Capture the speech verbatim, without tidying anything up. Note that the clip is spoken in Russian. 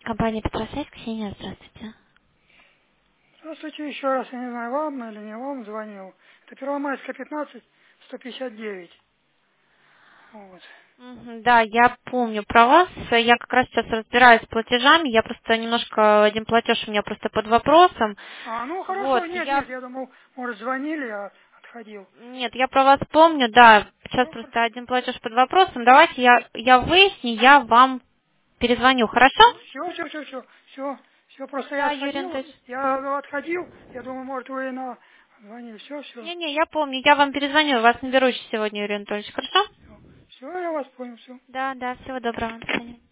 Компания Петросвязь, Ксения, здравствуйте. Здравствуйте еще раз, я не знаю, вам или не вам звонил. Это Первомайская, пятнадцать, сто пятьдесят девять. Вот. Мгм, да, я помню про вас. Я как раз сейчас разбираюсь с платежами. Я просто немножко, один платеж у меня просто под вопросом. А, ну Вот, хорошо, нет, я... нет, я думал, может, звонили, я отходил. Нет, я про вас помню, да. Сейчас Ну, просто хорошо. один платеж под вопросом. Давайте я, я выясню, я вам перезвоню, хорошо? Ну, все, все, все, все, все, все, просто я Да, Юрий отходил, Анатольевич. я ну, отходил, я думаю, может, вы на... звонили, все, все, Не-не, я помню, я вам перезвоню. Вас наберу сегодня, Юрий Анатольевич, хорошо? все, все, я вас понял, все. Да, да, всего доброго. До свидания.